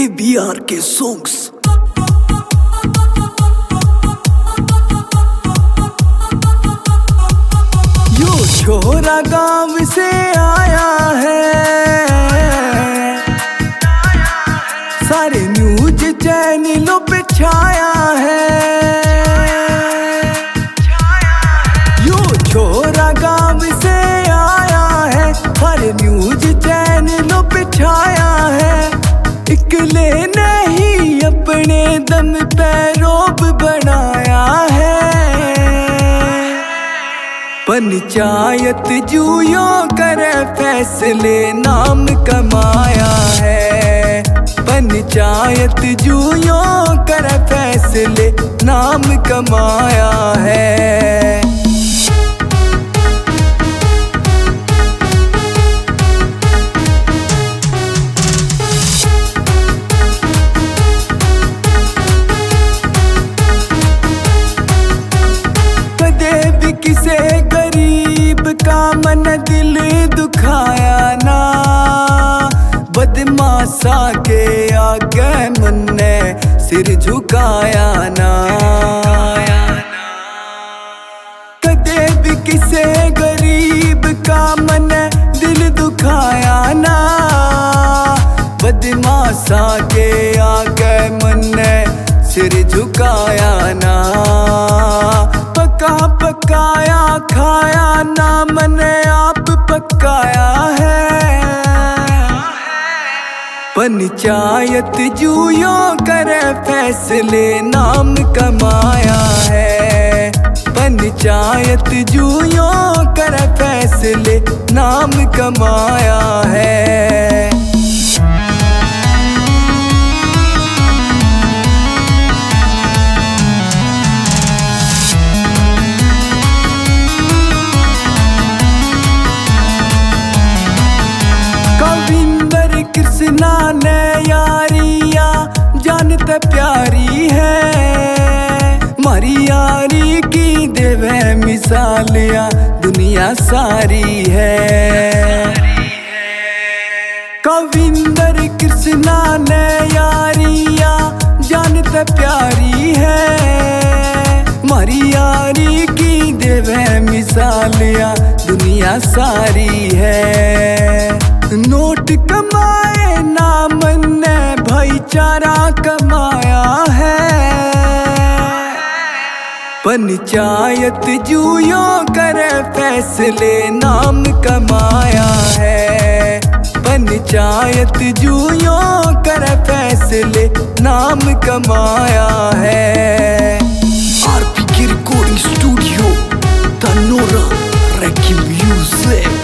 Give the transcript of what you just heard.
ABRK songs। यो छोरा गांव से आया है, सारे न्यूज चैनलों पे छाया है। यो छोरा गांव से आया है, सारे न्यूज चैनलों पे छाया है। इकले नहीं अपने दम पे रोब बनाया है। पंचायत जूयों करे फैसले नाम कमाया है। पंचायत जूयों करे फैसले नाम कमाया है। कदे भी किसे गरीब का मन दिल दुखाया ना, बदमाशा के आगे मन ने सिर झुकाया ना। कदे भी किसे गरीब का मन दिल दुखाया ना, बदमाशा के आगे मन ने सिर झुकाया ना। पका पकाया खाया ना मने आप पकाया है। पंचायत जूयों करे फैसले नाम कमाया है। पंचायत जूयों करे फैसले नाम कमाया है। कृष्णा ने यारिया जानते प्यारी है। मारी यारी की देवे मिसालियां दुनिया सारी है। कविंदर कृष्णा ने यारिया जानते प्यारी है। मारी यारी की देवे मिसालियां दुनिया सारी है। नोट कमाए नाम ने भाईचारा कमाया है। पंचायत जूयों करे फैसले नाम कमाया है। पंचायत जूयों करे फैसले नाम कमाया है। RPK recording studio, Tanora Reki music.